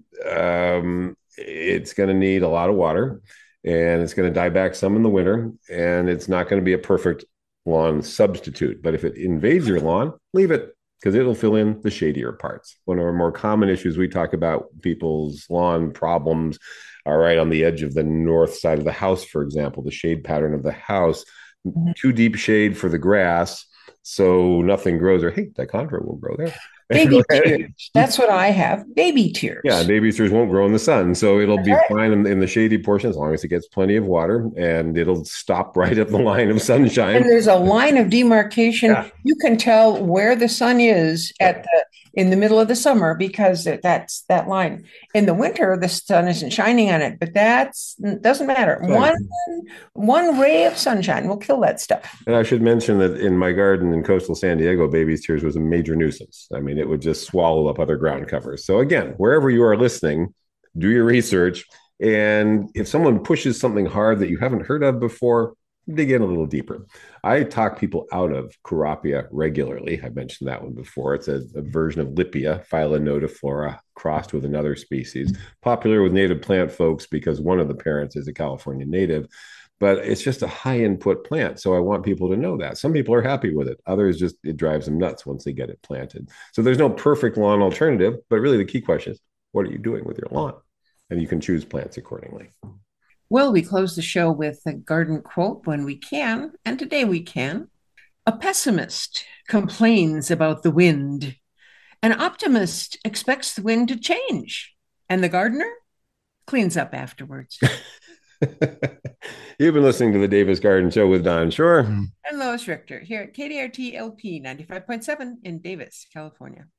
it's going to need a lot of water, and it's going to die back some in the winter, and it's not going to be a perfect lawn substitute. But if it invades your lawn, leave it, because it'll fill in the shadier parts. One of our more common issues we talk about people's lawn problems are right on the edge of the north side of the house, for example, the shade pattern of the house. Too deep shade for the grass, so nothing grows, or hey, dichondra will grow there. Baby tears. That's what I have. Baby tears. Yeah, baby tears won't grow in the sun, so it'll be fine in the shady portion as long as it gets plenty of water, and it'll stop right at the line of sunshine. And there's a line of demarcation. Yeah. You can tell where the sun is in the middle of the summer because that's that line. In the winter, the sun isn't shining on it, but that doesn't matter. Right. One ray of sunshine will kill that stuff. And I should mention that in my garden in coastal San Diego, baby's tears was a major nuisance. I mean, it would just swallow up other ground covers. So again, wherever you are listening, do your research. And if someone pushes something hard that you haven't heard of before, dig in a little deeper. I talk people out of Curapia regularly. I mentioned that one before. It's a version of Lippia, Phyllonotiflora, crossed with another species, popular with native plant folks because one of the parents is a California native. But it's just a high input plant. So I want people to know that. Some people are happy with it. Others just, it drives them nuts once they get it planted. So there's no perfect lawn alternative, but really the key question is, what are you doing with your lawn? And you can choose plants accordingly. Well, we close the show with a garden quote when we can, and today we can. A pessimist complains about the wind. An optimist expects the wind to change. And the gardener cleans up afterwards. You've been listening to the Davis Garden Show with Don Shore and Lois Richter here at KDRT LP 95.7 in Davis, California.